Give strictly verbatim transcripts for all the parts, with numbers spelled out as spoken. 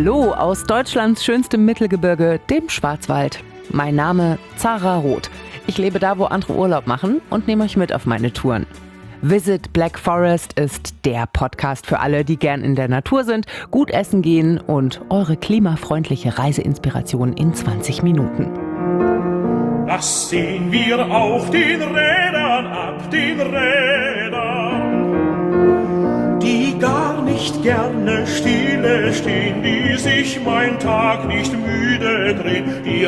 Hallo aus Deutschlands schönstem Mittelgebirge, dem Schwarzwald. Mein Name Zara Roth. Ich lebe da, wo andere Urlaub machen und nehme euch mit auf meine Touren. Visit Black Forest ist der Podcast für alle, die gern in der Natur sind, gut essen gehen und eure klimafreundliche Reiseinspiration in zwanzig Minuten. Das sehen wir auf den Rädern ab, den Rädern, die gar nicht gerne stille stehen, die sich mein Tag nicht müde drehen, die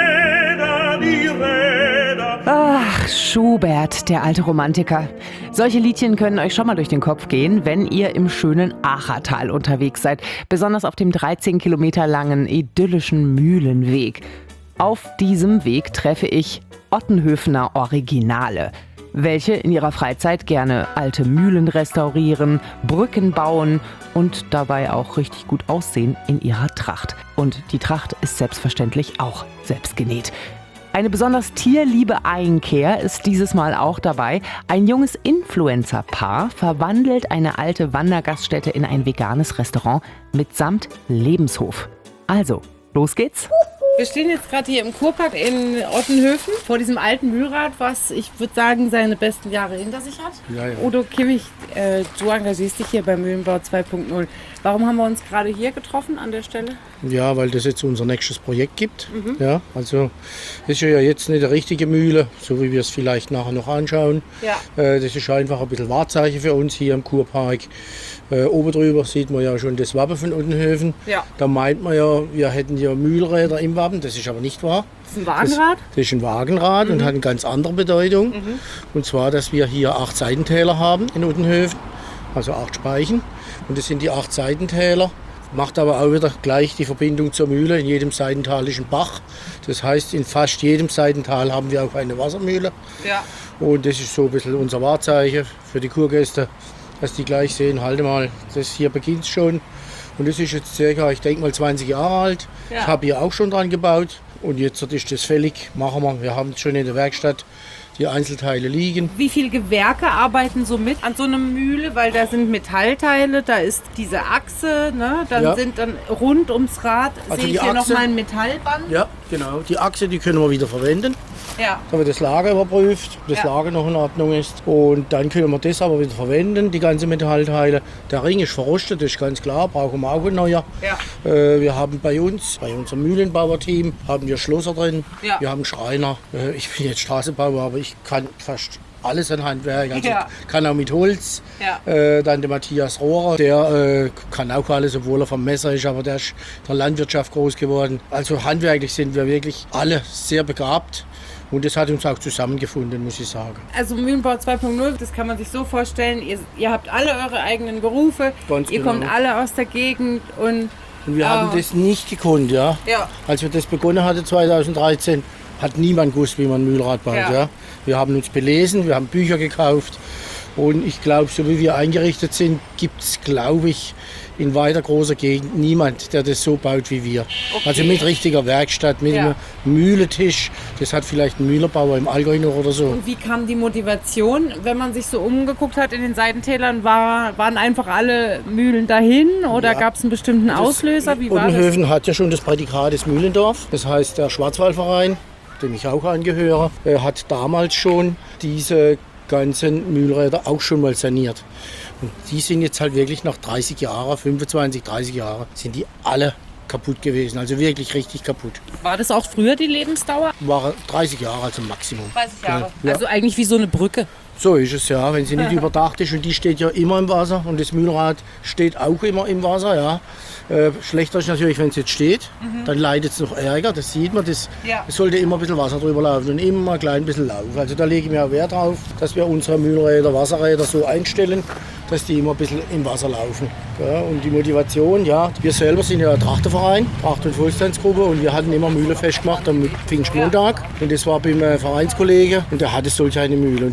Räder, die Räder. Ach, Schubert, der alte Romantiker. Solche Liedchen können euch schon mal durch den Kopf gehen, wenn ihr im schönen Achertal unterwegs seid, besonders auf dem dreizehn Kilometer langen idyllischen Mühlenweg. Auf diesem Weg treffe ich Ottenhöfener Originale, welche in ihrer Freizeit gerne alte Mühlen restaurieren, Brücken bauen und dabei auch richtig gut aussehen in ihrer Tracht. Und die Tracht ist selbstverständlich auch selbst genäht. Eine besonders tierliebe Einkehr ist dieses Mal auch dabei. Ein junges Influencer-Paar verwandelt eine alte Wandergaststätte in ein veganes Restaurant mitsamt Lebenshof. Also, los geht's! Wir stehen jetzt gerade hier im Kurpark in Ottenhöfen vor diesem alten Mühlrad, was ich würde sagen seine besten Jahre hinter sich hat. Ja, ja. Udo Kimmich, äh, du engagierst dich hier beim Mühlenbau zwei Punkt null. Warum haben wir uns gerade hier getroffen an der Stelle? Ja, weil das jetzt unser nächstes Projekt gibt. Mhm. Ja, also das ist ja jetzt nicht eine richtige Mühle, so wie wir es vielleicht nachher noch anschauen. Ja. Äh, das ist einfach ein bisschen Wahrzeichen für uns hier im Kurpark. Äh, oben drüber sieht man ja schon das Wappen von Ottenhöfen. Ja. Da meint man ja, wir hätten hier Mühlräder im Wappen. Das ist aber nicht wahr. Das ist ein Wagenrad? Das, das ist ein Wagenrad mhm. und hat eine ganz andere Bedeutung. Mhm. Und zwar, dass wir hier acht Seitentäler haben in Ottenhöfen, also acht Speichen. Und das sind die acht Seitentäler. Macht aber auch wieder gleich die Verbindung zur Mühle. In jedem Seitental ist ein Bach. Das heißt, in fast jedem Seitental haben wir auch eine Wassermühle. Ja. Und das ist so ein bisschen unser Wahrzeichen für die Kurgäste, dass die gleich sehen, halte mal, das hier beginnt schon. Und das ist jetzt circa, ich denke mal zwanzig Jahre alt. Ja. Ich habe hier auch schon dran gebaut. Und jetzt ist das fällig. Machen wir. Wir haben es schon in der Werkstatt die Einzelteile liegen. Wie viele Gewerke arbeiten so mit an so einer Mühle? Weil da sind Metallteile, da ist diese Achse, ne? Dann ja. sind dann rund ums Rad, also sehe ich hier nochmal ein Metallband. Ja, genau. Die Achse, die können wir wieder verwenden. Ja. Da wird das Lager überprüft, ob das ja. Lager noch in Ordnung ist. Und dann können wir das aber wieder verwenden, die ganzen Metallteile. Der Ring ist verrostet, das ist ganz klar, brauchen wir auch ein neuer. Ja. Äh, wir haben bei uns, bei unserem Mühlenbauerteam, haben wir Schlosser drin, ja. wir haben Schreiner. Äh, ich bin jetzt Straßenbauer, aber ich kann fast alles an Handwerk, also ja. kann auch mit Holz. Ja. Äh, dann der Matthias Rohrer, der äh, kann auch alles, obwohl er vom Messer ist, aber der ist in der Landwirtschaft groß geworden. Also handwerklich sind wir wirklich alle sehr begabt. Und das hat uns auch zusammengefunden, muss ich sagen. Also Mühlenbau zwei Punkt null, das kann man sich so vorstellen, ihr, ihr habt alle eure eigenen Berufe, Ganz ihr genau. kommt alle aus der Gegend und... Und wir äh, haben das nicht gekonnt, ja. ja. Als wir das begonnen hatten zweitausenddreizehn, hat niemand gewusst, wie man ein Mühlrad baut. Ja. Ja. Wir haben uns belesen, wir haben Bücher gekauft und ich glaube, so wie wir eingerichtet sind, gibt es, glaube ich, in weiter großer Gegend niemand, der das so baut wie wir. Okay. Also mit richtiger Werkstatt, mit ja. einem Mühletisch. Das hat vielleicht ein Mühlerbauer im Allgäu noch oder so. Und wie kam die Motivation, wenn man sich so umgeguckt hat in den Seitentälern? War, waren einfach alle Mühlen dahin oder ja. gab es einen bestimmten das Auslöser? Wie war Ottenhöfen hat ja schon das Prädikat des Mühlendorf. Das heißt, der Schwarzwaldverein, dem ich auch angehöre, hat damals schon diese ganzen Mühlräder auch schon mal saniert. Und die sind jetzt halt wirklich nach dreißig Jahren, fünfundzwanzig, dreißig Jahre, sind die alle kaputt gewesen. Also wirklich richtig kaputt. War das auch früher die Lebensdauer? War dreißig Jahre also Maximum. dreißig Jahre. Ja. Also eigentlich wie so eine Brücke. So ist es ja, wenn sie nicht überdacht ist und die steht ja immer im Wasser und das Mühlrad steht auch immer im Wasser. Ja. Äh, schlechter ist natürlich, wenn es jetzt steht, mhm. dann leidet es noch Ärger, das sieht man. Das, ja. Es sollte immer ein bisschen Wasser drüber laufen und immer ein klein bisschen Lauf. Also da lege ich mir auch Wert drauf, dass wir unsere Mühlräder, Wasserräder so einstellen, dass die immer ein bisschen im Wasser laufen. Ja, und die Motivation, ja, wir selber sind ja ein Trachterverein, Tracht- und Volkstanzgruppe und wir hatten immer Mühle festgemacht am Pfingstmontag. Und das war beim Vereinskollege und der hatte solch eine Mühle. Und die Mühle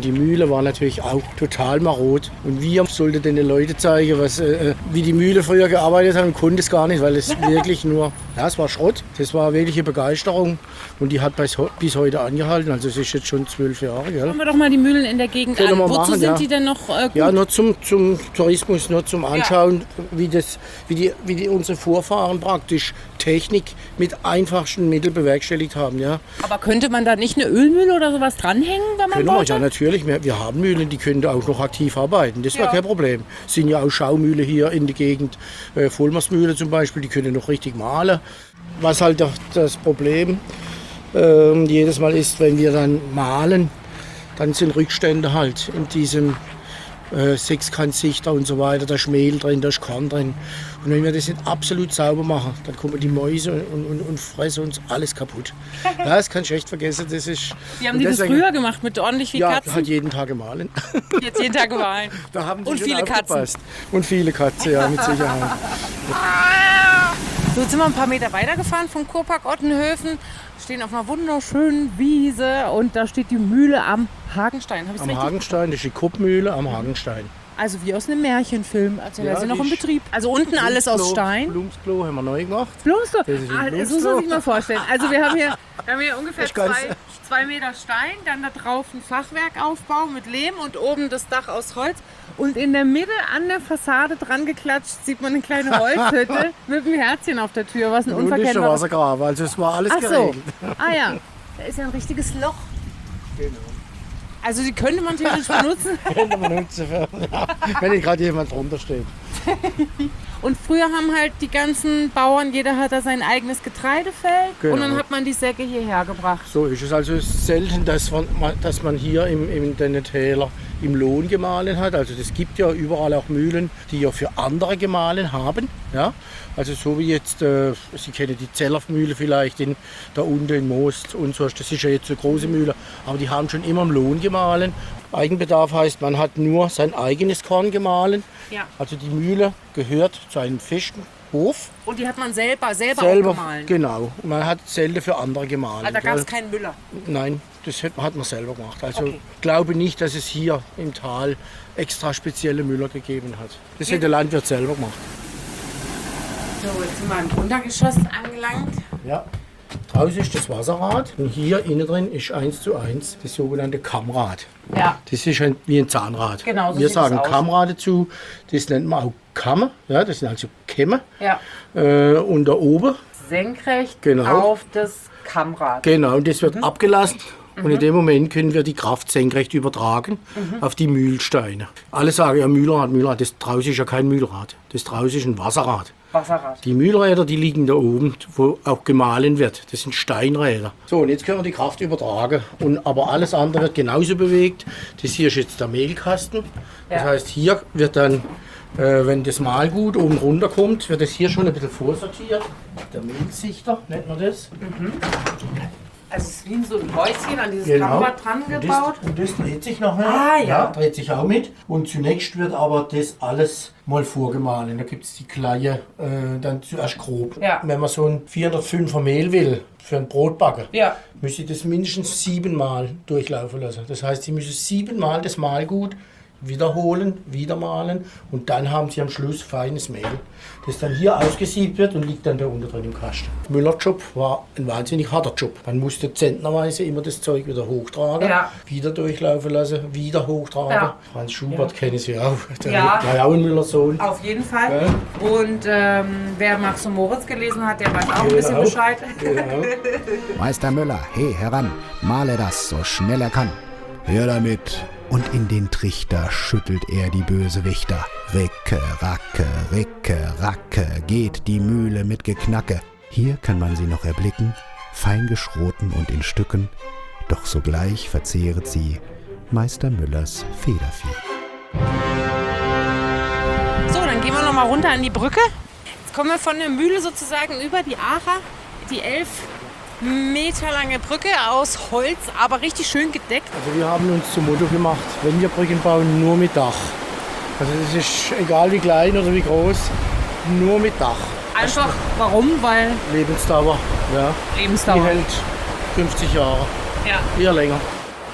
Mühle war natürlich auch total marot. Und wir sollten den Leuten zeigen, was, äh, wie die Mühle früher gearbeitet hat und konnte es gar nicht, weil es wirklich nur, ja, es war Schrott. Das war wirkliche Begeisterung und die hat bis, bis heute angehalten. Also es ist jetzt schon zwölf Jahre. Gell? Schauen wir doch mal die Mühlen in der Gegend Können an. wir Wozu machen, sind ja. die denn noch äh, gut? Ja, nur zum, zum Tourismus, nur zum Anschauen, ja. wie, das, wie, die, wie die unsere Vorfahren praktisch Technik mit einfachsten Mitteln bewerkstelligt haben. Ja. Aber könnte man da nicht eine Ölmühle oder sowas dranhängen, wenn man Können wollte? wir, ja, natürlich. Wir, wir haben Mühlen, die können auch noch aktiv arbeiten. Das wäre Ja. kein Problem. Es sind ja auch Schaumühle hier in der Gegend, äh, Vollmersmühle zum Beispiel, die können noch richtig mahlen. Was halt doch das Problem äh, jedes Mal ist, wenn wir dann mahlen, dann sind Rückstände halt in diesem äh, Sechskantsichter und so weiter, da ist Mehl drin, da ist Korn drin. Und wenn wir das nicht absolut sauber machen, dann kommen die Mäuse und, und, und fressen uns alles kaputt. Ja, das kannst du echt vergessen. Das ist, Wie haben die das früher gemacht, mit ordentlich viel ja, Katzen? halt jeden Tag gemahlen. Jetzt jeden Tag gemahlen. Da haben die Und schon viele Katzen. aufgepasst. Und viele Katzen, ja, mit Sicherheit. So, jetzt sind wir ein paar Meter weitergefahren vom Kurpark Ottenhöfen, stehen auf einer wunderschönen Wiese und da steht die Mühle am Hagenstein. Hab ich's Am richtig? Hagenstein, das ist die Kuppmühle am Hagenstein. Also wie aus einem Märchenfilm, als wäre Ja, sie noch die im ist- Betrieb. Also unten alles aus Blumsklo- Stein. Blumsklo haben wir neu gemacht. Blumsklo? Das ist ein Ah, das muss Blumsklo. man sich mal vorstellen. Also wir haben hier, wir haben hier ungefähr Ich kann's- zwei, zwei Meter Stein, dann da drauf ein Fachwerkaufbau mit Lehm und oben das Dach aus Holz. Und in der Mitte an der Fassade dran geklatscht sieht man eine kleine Holzhütte mit einem Herzchen auf der Tür, was ein Und ist der unverkennbares... Wassergraben, also es war alles Ach so, geregelt. ah ja, da ist ja ein richtiges Loch. Genau. Also die könnte man theoretisch benutzen. Könnte man nutzen, für, ja, wenn nicht gerade jemand drunter steht. Und früher haben halt die ganzen Bauern, jeder hat da sein eigenes Getreidefeld Genau. und dann hat man die Säcke hierher gebracht. So ist es. Also es ist selten, dass man, dass man hier im, in den Täler im Lohn gemahlen hat. Also es gibt ja überall auch Mühlen, die ja für andere gemahlen haben. Ja? Also so wie jetzt, äh, Sie kennen die Zellermühle vielleicht in, da unten in Most und so. Das ist ja jetzt eine große Mühle, aber die haben schon immer im Lohn gemahlen. Eigenbedarf heißt, man hat nur sein eigenes Korn gemahlen. Ja. Also die Mühle gehört zu einem festen Hof. Und die hat man selber, selber, Selber, auch gemahlen. genau. Und man hat selten für andere gemahlen. Also da gab es gell? keinen Müller. Nein, das hat hat man selber gemacht. Also Okay. glaube nicht, dass es hier im Tal extra spezielle Müller gegeben hat. Das hat der Landwirt selber gemacht. So, jetzt sind wir im Untergeschoss angelangt. Ja. Draußen ist das Wasserrad und hier innen drin ist eins zu eins das sogenannte Kammrad. Ja. Das ist ein, wie ein Zahnrad. Genau, so Wir sieht das sagen aus. Kammrad dazu. Das nennt man auch Kamme. Ja, das sind also Kämme. Ja. Äh, und da oben, Senkrecht Genau. auf das Kammrad. genau, und das wird Mhm. abgelassen. Und in dem Moment können wir die Kraft senkrecht übertragen Mhm. auf die Mühlsteine. Alle sagen ja Mühlrad, Mühlrad. Das draußen ist ja kein Mühlrad. Das draußen ist ein Wasserrad. Wasserrad. Die Mühlräder, die liegen da oben, wo auch gemahlen wird. Das sind Steinräder. So, und jetzt können wir die Kraft übertragen. Und, aber alles andere wird genauso bewegt. Das hier ist jetzt der Mehlkasten. Das Ja. heißt, hier wird dann, äh, wenn das Mahlgut oben runterkommt, wird das hier schon ein bisschen vorsortiert. Der Mehlsichter nennt man das. Also es ist wie so ein Häuschen an dieses Genau. Kammrad dran Und gebaut. das, und das dreht sich nachher. Ah, ja. Dreht sich auch mit. Und zunächst wird aber das alles mal vorgemahlen. Da gibt es die Kleie äh, dann zuerst grob. Ja. Wenn man so ein vierhundertfünfer Mehl will für ein Brotbacken, Ja. müsste ich das mindestens siebenmal durchlaufen lassen. Das heißt, Sie müssen siebenmal das Mahlgut wiederholen, wieder mahlen und dann haben Sie am Schluss feines Mehl, das dann hier ausgesiebt wird und liegt dann da unten drin im Kasten. Müllerjob war ein wahnsinnig harter Job. Man musste zentnerweise immer das Zeug wieder hochtragen, Ja. wieder durchlaufen lassen, wieder hochtragen. Ja. Franz Schubert kennen Sie auch, der Ja. war ja auch ein Müllersohn. Auf jeden Fall. Und ähm, wer Max und Moritz gelesen hat, der weiß auch ein bisschen Genau. Bescheid. Genau. Meister Müller, he heran, male das so schnell er kann. Her damit. Und in den Trichter schüttelt er die Bösewichter. Ricke, racke, ricke, racke, geht die Mühle mit Geknacke. Hier kann man sie noch erblicken, fein geschroten und in Stücken. Doch sogleich verzehret sie Meister Müllers Federvieh. So, dann gehen wir noch mal runter an die Brücke. Jetzt kommen wir von der Mühle sozusagen über die Acher, die elf Meter lange Brücke aus Holz, aber richtig schön gedeckt. Also wir haben uns zum Motto gemacht, wenn wir Brücken bauen, nur mit Dach. Also das ist egal wie klein oder wie groß, nur mit Dach. Einfach, warum? Weil Lebensdauer, ja. Die Lebensdauer. hält fünfzig Jahre, Ja. eher länger.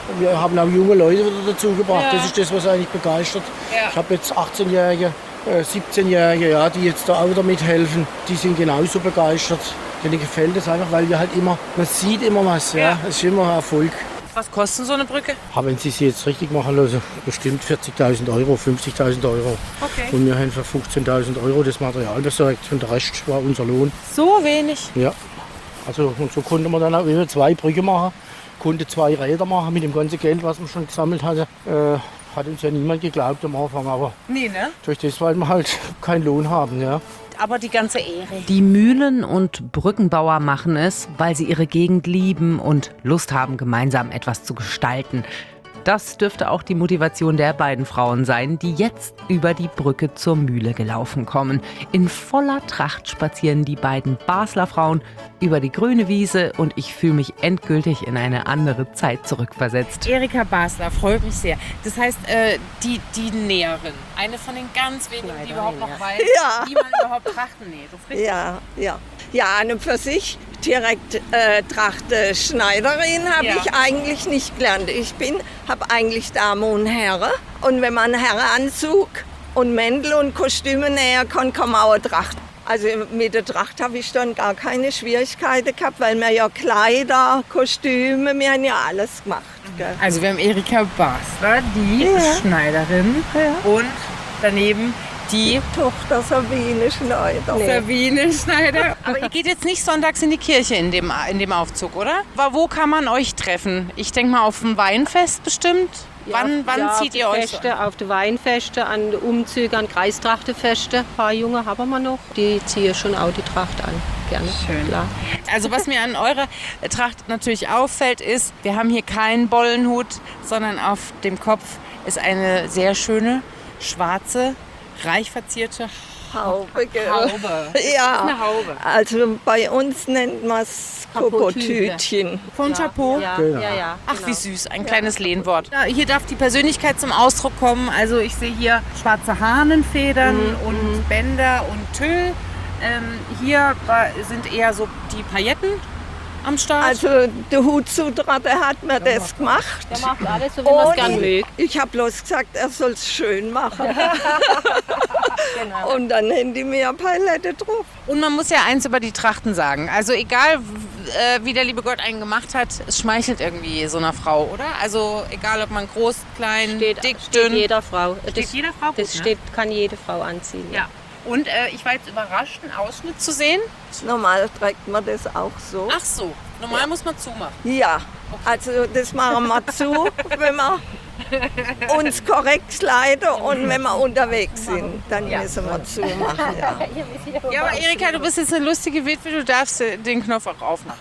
Wir haben auch junge Leute wieder dazu gebracht. Ja. Das ist das, was eigentlich begeistert. Ja. Ich habe jetzt achtzehnjährige, äh, siebzehnjährige, ja, die jetzt da auch da mithelfen. Die sind genauso begeistert. Denen gefällt es einfach, weil wir halt immer, man sieht immer was. Ja. Ja. Es ist immer ein Erfolg. Was kostet so eine Brücke? Aber wenn Sie sie jetzt richtig machen lassen, bestimmt vierzigtausend Euro, fünfzigtausend Euro. Okay. Und wir haben für fünfzehntausend Euro das Material besorgt und der Rest war unser Lohn. So wenig? Ja. Also und so konnte man dann auch immer zwei Brücken machen, konnte zwei Räder machen mit dem ganzen Geld, was man schon gesammelt hatte. Äh, hat uns ja niemand geglaubt am Anfang, aber Nee, ne? durch das, weil wir halt keinen Lohn haben. Ja. Aber die ganze Ehre. Die Mühlen- und Brückenbauer machen es, weil sie ihre Gegend lieben und Lust haben, gemeinsam etwas zu gestalten. Das dürfte auch die Motivation der beiden Frauen sein, die jetzt über die Brücke zur Mühle gelaufen kommen. In voller Tracht spazieren die beiden Basler Frauen über die grüne Wiese und ich fühle mich endgültig in eine andere Zeit zurückversetzt. Erika Basler, freut mich sehr. Das heißt, äh, die, die Näherin, eine von den ganz wenigen, die überhaupt noch weiß, Ja. wie man überhaupt Trachten näht. Das ist richtig. Ja, ja. Ja, an und für sich direkt äh, Trachte Schneiderin habe Ja. ich eigentlich nicht gelernt. Ich bin, habe eigentlich Dame und Herren. Und wenn man einen Herrenanzug und Mäntel und Kostüme nähen kann, kann man auch eine Tracht. Also mit der Tracht habe ich dann gar keine Schwierigkeiten gehabt, weil wir ja Kleider, Kostüme, wir haben ja alles gemacht. Gell? Also wir haben Erika Basler, die Ja. Schneiderin und daneben die Tochter Sabine Schneider. Sabine Schneider. Aber ihr geht jetzt nicht sonntags in die Kirche in dem, in dem Aufzug, oder? Aber wo kann man euch treffen? Ich denke mal auf dem Weinfest bestimmt. wann wann ja, zieht auf ihr die euch? Feste, auf die Weinfeste, an die Umzüge, an Kreistrachtefeste. Ein paar Junge haben wir noch. Die ziehen schon auch die Tracht an. Gerne. Schön. Klar. Also was mir an eurer Tracht natürlich auffällt, ist, wir haben hier keinen Bollenhut, sondern auf dem Kopf ist eine sehr schöne, schwarze, reich verzierte Haube, gell? Haube. Ja, Eine Haube. also bei uns nennt man es Kopotütchen. Von Chapeau. Ja, Genau. ja, ja. Ach, genau. wie süß, ein kleines Lehnwort. Ja, hier darf die Persönlichkeit zum Ausdruck kommen. Also ich sehe hier schwarze Hahnenfedern und Bänder und Tüll. Ähm, hier war- sind eher so die Pailletten am Start. Also der Hutsutra, der hat mir das gemacht. Der macht alles so, wie man es gern Und mögt. ich habe bloß gesagt, er soll es schön machen. Genau. Und dann haben die mir eine Palette drauf. Und man muss ja eins über die Trachten sagen. Also egal, w- äh, wie der liebe Gott einen gemacht hat, es schmeichelt irgendwie so einer Frau, oder? Also egal, ob man groß, klein, Steht, dick, steht dünn. jeder Frau. Steht das, jeder Frau gut, Das ne? steht, kann jede Frau anziehen. Ja. Und äh, ich war jetzt überrascht, einen Ausschnitt zu sehen. Normal trägt man das auch so. Ach so, normal muss man zumachen. Ja, also das machen wir zu, wenn wir uns korrekt kleiden und wenn wir unterwegs sind, dann müssen wir zumachen. Ja. Ja, aber Erika, du bist jetzt eine lustige Witwe, du darfst äh, den Knopf auch aufmachen.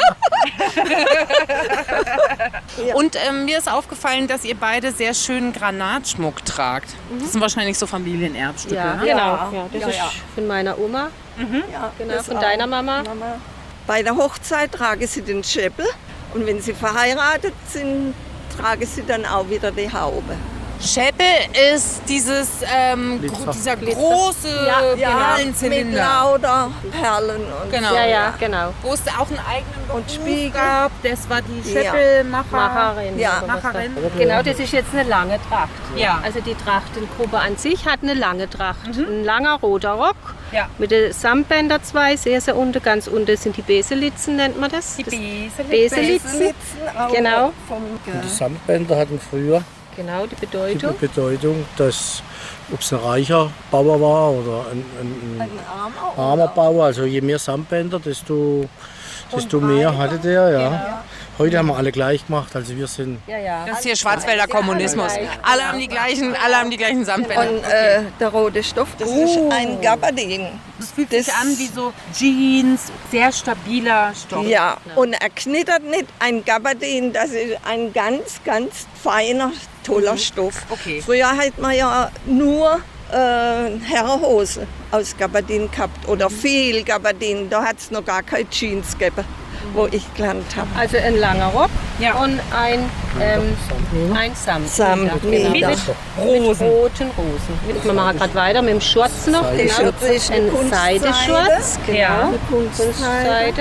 Ja. Und ähm, mir ist aufgefallen, dass ihr beide sehr schönen Granatschmuck tragt. Das sind wahrscheinlich so Familienerbstücke. Ja, ne? genau. Ja. Ja, das Ja, ist ja. von meiner Oma, Ja, genau, das von auch. deiner Mama. Bei der Hochzeit tragen sie den Schäppel und wenn sie verheiratet sind, tragen sie dann auch wieder die Haube. Schäppel ist dieses, ähm, Glitzer. gro- dieser große mit Perlenzylinder. lauter Perlen und Genau. Ja, ja, genau. Wo es auch einen eigenen Beruf Und Spiegel. gab. Das war die Ja. Schäppelmacher. Macherin. Ja. oder was da- Macherin. Genau, das ist jetzt eine lange Tracht. Ja. Also die Trachtengruppe an sich hat eine lange Tracht. Ein langer roter Rock Ja. mit den Samtbänder zwei, sehr, sehr unten, ganz unten sind die Beselitzen, nennt man das. Die das Beselitzen. Beselitzen. Genau. Die Samtbänder hatten früher Genau, die die Bedeutung. Bedeutung, dass ob es ein reicher Bauer war oder ein, ein, ein armer Bauer, also je mehr Samtbänder, desto, desto mehr hatte der. Ja. Heute haben wir alle gleich gemacht, also wir sind Ja, ja. Das ist hier Schwarzwälder Kommunismus. gleich. Alle haben die gleichen, alle haben die gleichen Samtbänder. Und äh, der rote Stoff, das ist Oh. ein Gabardin. Das fühlt das- sich an wie so Jeans, sehr stabiler Stoff. Ja, und er knittert nicht. Ein Gabardin, das ist ein ganz, ganz feiner, toller Stoff. Okay. Früher hat man ja nur äh, Herrenhose aus Gabardin gehabt oder viel Gabardin. Da hat es noch gar keine Jeans gegeben, wo ich gelernt habe. Also ein langer Rock Ja. und ein, ähm, ein Samt. Samtmieder. Genau. Mit, mit roten Rosen. Mit, wir machen gerade weiter mit dem Schurz noch. Die Genau. Schürze ist eine Ein Kunstseide. Seideschurz. Ja. Eine Kunstseide.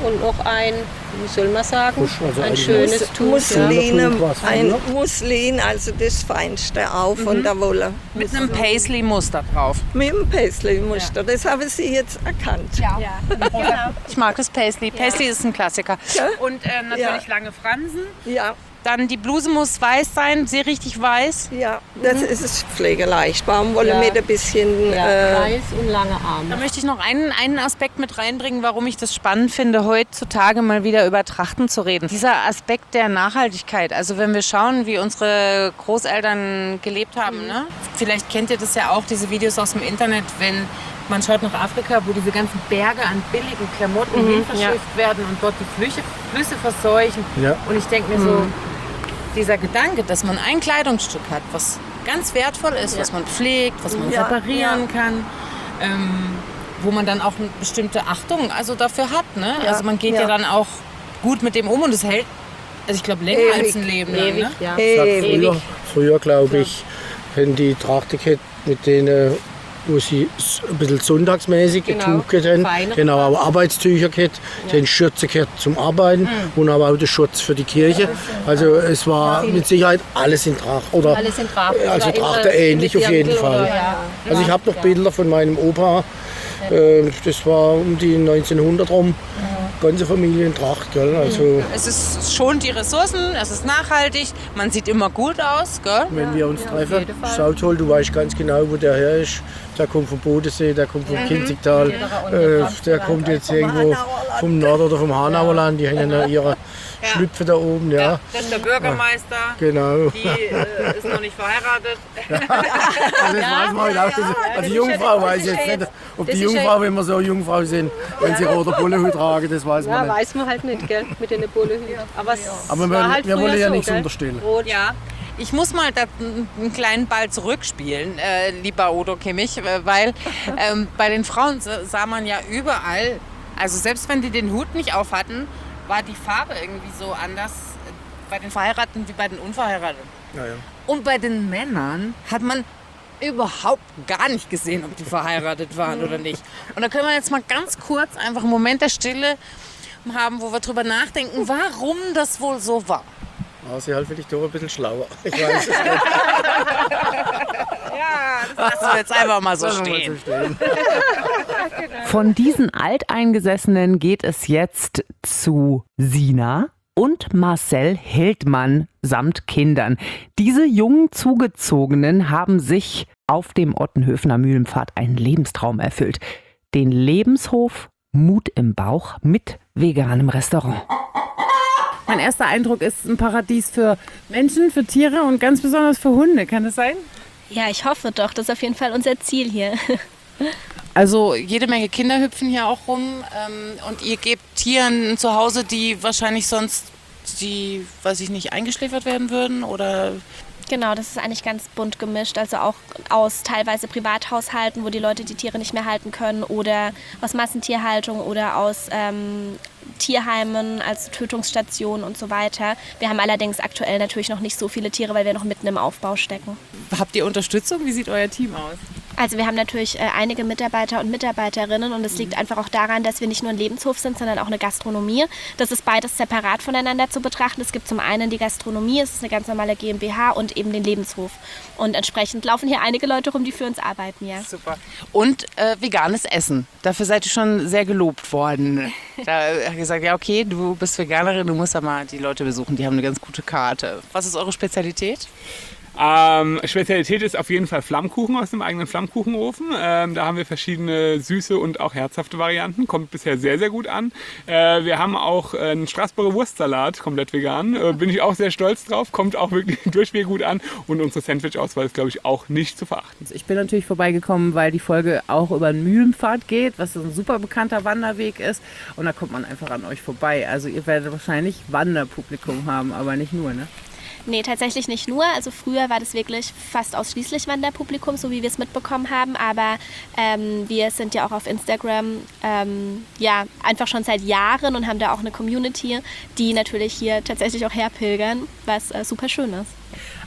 und noch ein, wie soll man sagen, Also ein ein schönes Mus- Tuch. Musselin, Ja. Was, ein ja? Muslin, also das Feinste auch von der Wolle. Mit einem Paisley-Muster drauf. Mit dem Paisley-Muster, das haben Sie jetzt erkannt. Ja, ich mag das Paisley. Paisley ist ein Klassiker. Ja. Und äh, natürlich Ja. lange Fransen. Ja, Dann die Bluse muss weiß sein, sehr richtig weiß. ja, das ist es pflegeleicht. Baumwolle Ja. mit ein bisschen... Ja, Äh, weiß und lange Da Arme. möchte ich noch einen, einen Aspekt mit reinbringen, warum ich das spannend finde, heutzutage mal wieder über Trachten zu reden. Dieser Aspekt der Nachhaltigkeit. Also wenn wir schauen, wie unsere Großeltern gelebt haben. Ne? Vielleicht kennt ihr das ja auch, diese Videos aus dem Internet, wenn man schaut nach Afrika, wo diese ganzen Berge an billigen Klamotten Mhm, hinverschifft werden und dort die Flüsse, Flüsse verseuchen. Ja. Und ich denke mir so, dieser Gedanke, dass man ein Kleidungsstück hat, was ganz wertvoll ist, was man pflegt, was man Ja, reparieren kann, ähm, wo man dann auch eine bestimmte Achtung also dafür hat. Ne? Ja, Also man geht ja. ja. dann auch gut mit dem um und es hält, also ich glaube, länger Ewig. als ein Leben lang. Ewig, Ne? ja. ewig. Früher, früher glaube ich, wenn die Trachte gehabt mit denen, wo sie s- ein bisschen sonntagsmäßig Genau. ein Tuch gehabt haben, Feine. genau, auch Arbeitstücher gehabt, den Schürze gehabt zum Arbeiten und aber auch den Schutz für die Kirche. Also es war mit Sicherheit alles in Tracht. Oder, Alles in Tracht. Also Oder in, Trachte äh, ähnlich mit auf jeden Dirndl Fall. oder, ja. Also ich habe noch Bilder von meinem Opa, äh, das war um die neunzehnhundert rum, ganze Familie in Tracht. Gell? Also Es ist schont die Ressourcen, es ist nachhaltig, man sieht immer gut aus. Gell? wenn wir uns treffen, sau toll, du weißt ganz genau, wo der her ist. Der kommt vom Bodensee, der kommt vom Kinzigtal, äh, der kommt jetzt irgendwo vom Nord- oder vom Hanauerland. Die hängen ja ihre Schlüpfe da oben, ja. Das ist der Bürgermeister, Genau. die äh, ist noch nicht verheiratet. Also das weiß man halt auch. Das- Also Jungfrau weiß ich jetzt nicht, ob die Jungfrau, wenn wir so Jungfrau sind, wenn sie roter Bullehut tragen, das weiß man Ja, nicht. weiß man halt nicht, gell, mit den Bullehüten. Aber, es Aber war wir, halt wir wollen früher ja so, nichts gell? unterstellen. Rot. Ja, ich muss mal da einen kleinen Ball zurückspielen, äh, lieber Odo Kimmich, äh, weil ähm, bei den Frauen sa- sah man ja überall, also selbst wenn die den Hut nicht auf hatten, war die Farbe irgendwie so anders äh, bei den Verheirateten wie bei den Unverheirateten. Ja, ja. Und bei den Männern hat man überhaupt gar nicht gesehen, ob die verheiratet waren oder nicht. Und da können wir jetzt mal ganz kurz einfach einen Moment der Stille haben, wo wir drüber nachdenken, warum das wohl so war. Aber sie halt vielleicht doch ein bisschen schlauer. Ich weiß es nicht. Ja, das lassen wir jetzt einfach mal so Lassen wir mal stehen. so stehen. Von diesen Alteingesessenen geht es jetzt zu Sina und Marcel Heldmann samt Kindern. Diese jungen Zugezogenen haben sich auf dem Ottenhöfener Mühlenpfad einen Lebenstraum erfüllt. Den Lebenshof Mut im Bauch mit veganem Restaurant. Mein erster Eindruck ist ein Paradies für Menschen, für Tiere und ganz besonders für Hunde. Kann das sein? Ja, ich hoffe doch. Das ist auf jeden Fall unser Ziel hier. Also jede Menge Kinder hüpfen hier auch rum ähm, und ihr gebt Tieren ein Zuhause, die wahrscheinlich sonst, die, weiß ich nicht, eingeschläfert werden würden oder... Genau, das ist eigentlich ganz bunt gemischt. Also auch aus teilweise Privathaushalten, wo die Leute die Tiere nicht mehr halten können, oder aus Massentierhaltung oder aus ähm, Tierheimen, also Tötungsstationen und so weiter. Wir haben allerdings aktuell natürlich noch nicht so viele Tiere, weil wir noch mitten im Aufbau stecken. Habt ihr Unterstützung? Wie sieht euer Team aus? Also wir haben natürlich äh, einige Mitarbeiter und Mitarbeiterinnen und es liegt einfach auch daran, dass wir nicht nur ein Lebenshof sind, sondern auch eine Gastronomie. Das ist beides separat voneinander zu betrachten. Es gibt zum einen die Gastronomie, es ist eine ganz normale GmbH, und eben den Lebenshof. Und entsprechend laufen hier einige Leute rum, die für uns arbeiten, ja. Super. Und äh, veganes Essen. Dafür seid ihr schon sehr gelobt worden. Da hat gesagt, ja okay, du bist Veganerin, du musst ja mal die Leute besuchen, die haben eine ganz gute Karte. Was ist eure Spezialität? Ähm, Spezialität ist auf jeden Fall Flammkuchen aus dem eigenen Flammkuchenofen. Ähm, da haben wir verschiedene süße und auch herzhafte Varianten. Kommt bisher sehr, sehr gut an. Äh, wir haben auch einen Straßburger Wurstsalat, komplett vegan. Äh, bin ich auch sehr stolz drauf. Kommt auch wirklich durchweg gut an. Und unsere Sandwich-Auswahl ist, glaube ich, auch nicht zu verachten. Ich bin natürlich vorbeigekommen, weil die Folge auch über den Mühlenpfad geht, was ein super bekannter Wanderweg ist. Und da kommt man einfach an euch vorbei. Also ihr werdet wahrscheinlich Wanderpublikum haben, aber nicht nur, ne? Nee, tatsächlich nicht nur. Also früher war das wirklich fast ausschließlich Wanderpublikum, so wie wir es mitbekommen haben. Aber ähm, wir sind ja auch auf Instagram ähm, ja, einfach schon seit Jahren und haben da auch eine Community, die natürlich hier tatsächlich auch herpilgern, was äh, super schön ist.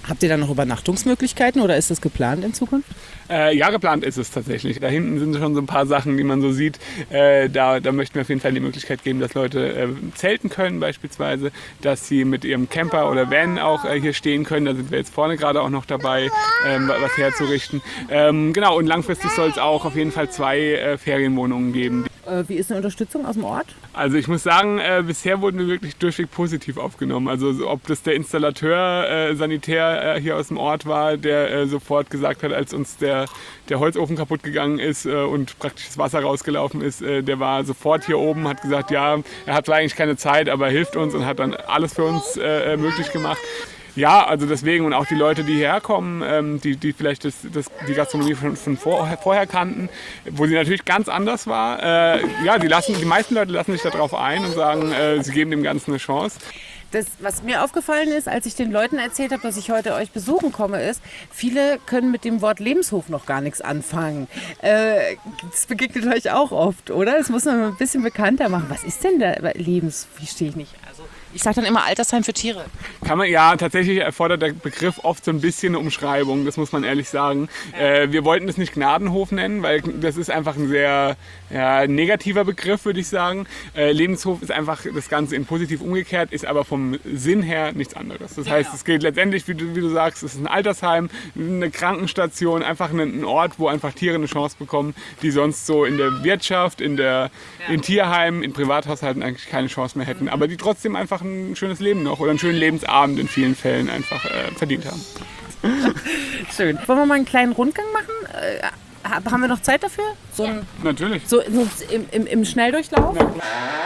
Habt ihr da noch Übernachtungsmöglichkeiten oder ist das geplant in Zukunft? Äh, ja, geplant ist es tatsächlich. Da hinten sind schon so ein paar Sachen, die man so sieht. Äh, da, da möchten wir auf jeden Fall die Möglichkeit geben, dass Leute äh, zelten können beispielsweise, dass sie mit ihrem Camper oder Van auch äh, hier stehen können. Da sind wir jetzt vorne gerade auch noch dabei, ähm, was herzurichten. Ähm, genau, und langfristig soll es auch auf jeden Fall zwei äh, Ferienwohnungen geben. Äh, wie ist eine Unterstützung aus dem Ort? Also ich muss sagen, äh, bisher wurden wir wirklich durchweg positiv aufgenommen. Also so, ob das der Installateur, äh, Sanitär äh, hier aus dem Ort war, der äh, sofort gesagt hat, als uns der, der Holzofen kaputt gegangen ist äh, und praktisch das Wasser rausgelaufen ist, äh, der war sofort hier oben, hat gesagt, ja, er hat zwar eigentlich keine Zeit, aber er hilft uns und hat dann alles für uns äh, möglich gemacht. Ja, also deswegen und auch die Leute, die hierher kommen, ähm, die, die vielleicht das, das, die Gastronomie von, von vor, vorher kannten, wo sie natürlich ganz anders war. Äh, ja, die, lassen, die meisten Leute lassen sich darauf ein und sagen, äh, sie geben dem Ganzen eine Chance. Das, was mir aufgefallen ist, als ich den Leuten erzählt habe, dass ich heute euch besuchen komme, ist, viele können mit dem Wort Lebenshof noch gar nichts anfangen. Äh, das begegnet euch auch oft, oder? Das muss man ein bisschen bekannter machen. Was ist denn der Lebens... Wie stehe ich nicht? Also, ich sage dann immer Altersheim für Tiere. Kann man, ja, tatsächlich erfordert der Begriff oft so ein bisschen eine Umschreibung, das muss man ehrlich sagen. Äh, wir wollten das nicht Gnadenhof nennen, weil das ist einfach ein sehr ja, negativer Begriff, würde ich sagen. Äh, Lebenshof ist einfach das Ganze in positiv umgekehrt, ist aber vom Sinn her nichts anderes. Das heißt, es geht letztendlich, wie du, wie du sagst, es ist ein Altersheim, eine Krankenstation, einfach ein, ein Ort, wo einfach Tiere eine Chance bekommen, die sonst so in der Wirtschaft, in, der, in Tierheimen, in Privathaushalten eigentlich keine Chance mehr hätten, aber die trotzdem einfach ein schönes Leben noch oder einen schönen Lebensabend in vielen Fällen einfach äh, verdient haben. Schön. Wollen wir mal einen kleinen Rundgang machen? Äh, haben wir noch Zeit dafür? So ein, Natürlich. So im, im, im Schnelldurchlauf? Ja.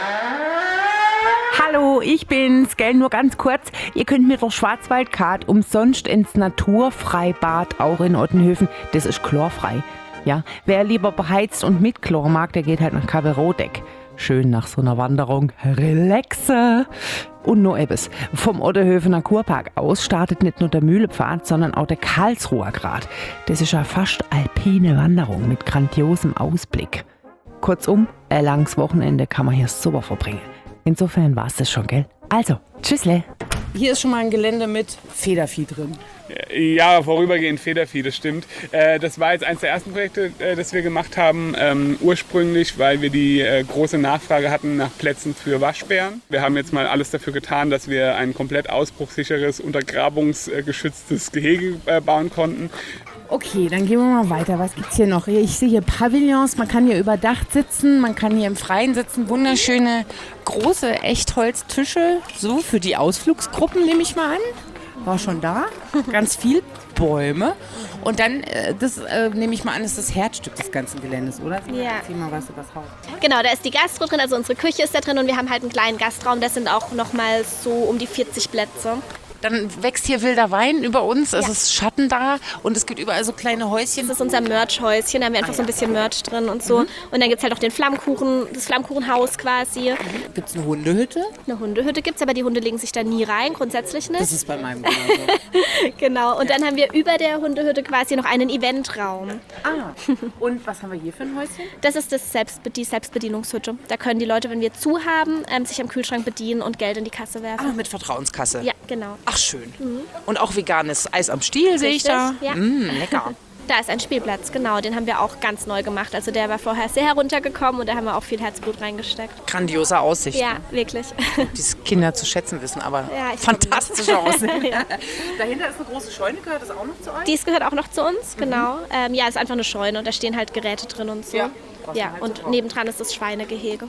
Hallo, ich bin's, gell, nur ganz kurz. Ihr könnt mit der Schwarzwaldkarte umsonst ins Naturfreibad auch in Ottenhöfen. Das ist chlorfrei. Ja, wer lieber beheizt und mit Chlor mag, der geht halt nach Kaverodeck. Schön nach so einer Wanderung relaxe. Und noch etwas. Vom Ottenhöfener Kurpark aus startet nicht nur der Mühlepfad, sondern auch der Karlsruher Grat. Das ist ja fast alpine Wanderung mit grandiosem Ausblick. Kurzum, ein langes Wochenende kann man hier super verbringen. Insofern war es das schon, gell? Also, tschüssle. Hier ist schon mal ein Gelände mit Federvieh drin. Ja, vorübergehend Federvieh, das stimmt. Äh, das war jetzt eines der ersten Projekte, äh, das wir gemacht haben, ähm, ursprünglich, weil wir die äh, große Nachfrage hatten nach Plätzen für Waschbären. Wir haben jetzt mal alles dafür getan, dass wir ein komplett ausbruchssicheres, untergrabungsgeschütztes Gehege äh, bauen konnten. Okay, dann gehen wir mal weiter. Was gibt's hier noch? Ich sehe hier Pavillons, man kann hier überdacht sitzen, man kann hier im Freien sitzen. Wunderschöne, große Echtholztische, so für die Ausflugsgruppen nehme ich mal an. War schon da, ganz viel Bäume. Und dann, äh, das äh, nehme ich mal an, ist das Herzstück des ganzen Geländes, oder? Ja. Erzähl mal was über das Haus. Genau, da ist die Gastro drin, also unsere Küche ist da drin und wir haben halt einen kleinen Gastraum, das sind auch nochmal so um die vierzig Plätze. Dann wächst hier wilder Wein über uns, es Ja. ist Schatten da und es gibt überall so kleine Häuschen. Das ist unser Merch-Häuschen, da haben wir einfach Ah, so ein ja. bisschen Merch drin und so. Mhm. Und dann gibt es halt noch den Flammkuchen, das Flammkuchenhaus quasi. Gibt es eine Hundehütte? Eine Hundehütte gibt es, aber die Hunde legen sich da nie rein, grundsätzlich nicht. Das ist bei meinem genauso. Genau, und dann haben wir über der Hundehütte quasi noch einen Eventraum. Ah, und was haben wir hier für ein Häuschen? Das ist das Selbstbe- die Selbstbedienungshütte. Da können die Leute, wenn wir zu haben, ähm, sich am Kühlschrank bedienen und Geld in die Kasse werfen. Ah, mit Vertrauenskasse. Ja, genau. Ach, schön. Und auch veganes Eis am Stiel sehe ich da. Richtig, ja. Mm, lecker. Da ist ein Spielplatz, genau. Den haben wir auch ganz neu gemacht. Also der war vorher sehr heruntergekommen und da haben wir auch viel Herzblut reingesteckt. Grandiose Aussicht. Ja, wirklich. Die Kinder zu schätzen wissen, aber Ja, ich fantastische Aussicht. Dahinter ist eine große Scheune, gehört das auch noch zu euch? Dies gehört auch noch zu uns, genau. Ähm, ja, ist einfach eine Scheune und da stehen halt Geräte drin und so. Ja. Ja, und nebendran ist das Schweinegehege.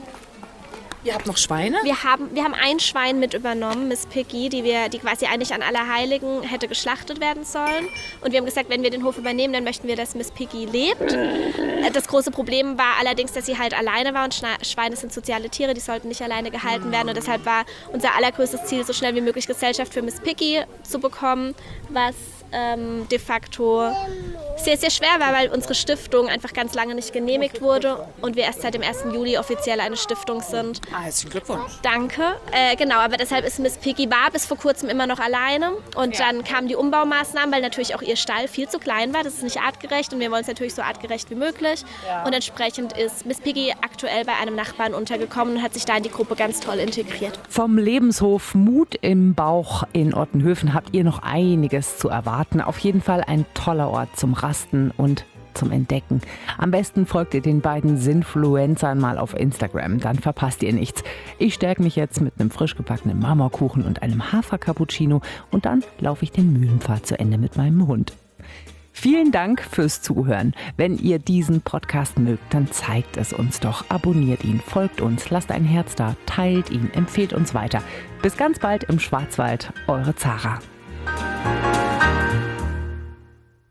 Ihr habt noch Schweine? Wir haben, wir haben ein Schwein mit übernommen, Miss Piggy, die, wir, die quasi eigentlich an Allerheiligen hätte geschlachtet werden sollen. Und wir haben gesagt, wenn wir den Hof übernehmen, dann möchten wir, dass Miss Piggy lebt. Das große Problem war allerdings, dass sie halt alleine war und Schweine sind soziale Tiere, die sollten nicht alleine gehalten werden. Und deshalb war unser allergrößtes Ziel, so schnell wie möglich Gesellschaft für Miss Piggy zu bekommen, was ähm, de facto sehr, sehr schwer war, weil unsere Stiftung einfach ganz lange nicht genehmigt wurde und wir erst seit dem ersten Juli offiziell eine Stiftung sind. Ah, herzlichen Glückwunsch. Danke. Äh, genau, aber deshalb ist Miss Piggy war bis vor kurzem immer noch alleine und Ja. dann kamen die Umbaumaßnahmen, weil natürlich auch ihr Stall viel zu klein war. Das ist nicht artgerecht und wir wollen es natürlich so artgerecht wie möglich. Ja. Und entsprechend ist Miss Piggy aktuell bei einem Nachbarn untergekommen und hat sich da in die Gruppe ganz toll integriert. Vom Lebenshof Mut im Bauch in Ottenhöfen habt ihr noch einiges zu erwarten. Auf jeden Fall ein toller Ort zum Rasten und zum Entdecken. Am besten folgt ihr den beiden Sinfluencern mal auf Instagram, dann verpasst ihr nichts. Ich stärke mich jetzt mit einem frisch gebackenen Marmorkuchen und einem Hafer-Cappuccino und dann laufe ich den Mühlenpfad zu Ende mit meinem Hund. Vielen Dank fürs Zuhören. Wenn ihr diesen Podcast mögt, dann zeigt es uns doch. Abonniert ihn, folgt uns, lasst ein Herz da, teilt ihn, empfehlt uns weiter. Bis ganz bald im Schwarzwald, eure Zara.